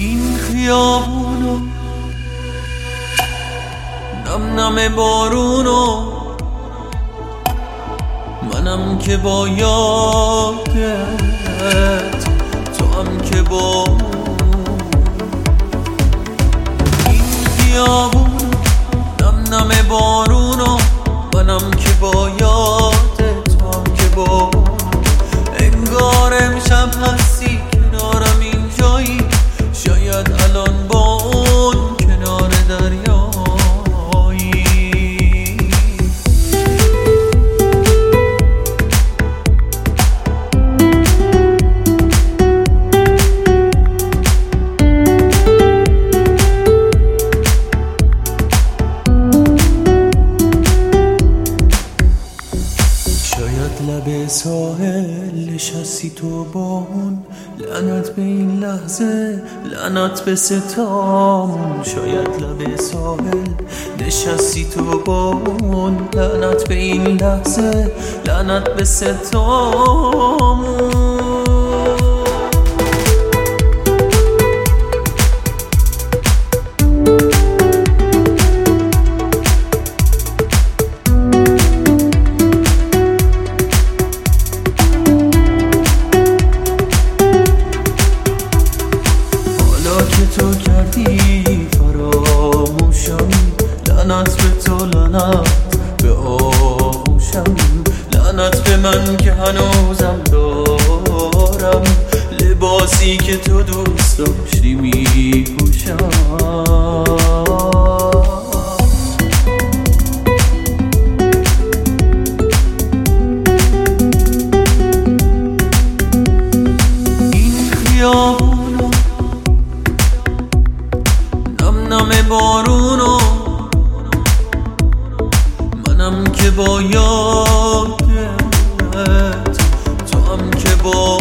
این خیابونو نم نم بارونو منم که با یادت تو هم که با این خیابونو نم نم بارونو منم که با یادت تو هم که با انگار امشب هستی کنارم اینجایی شاید الان با اون کنار دریایی شاید لب ساحل نشستی تو با اون لعنت به این لحظه لعنت به ستامون شاید لب ساحل نشستی تو با اون لعنت به این لحظه لعنت به ستامون که تو کردی فراموشم لعنت به تو لعنت به آغوشم لعنت به من که هنوزم دارم لباسی که تو دوست داشتی میپوشم نم بارونو منم که با یادت تو هم که با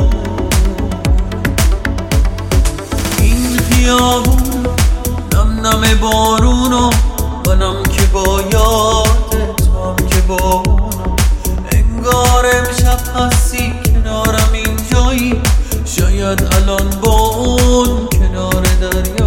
این خیابون نم نم بارونو منم که با یادت تو هم که با انگار امشب هستی کنارم اینجایی شاید الان با اون کنار دریا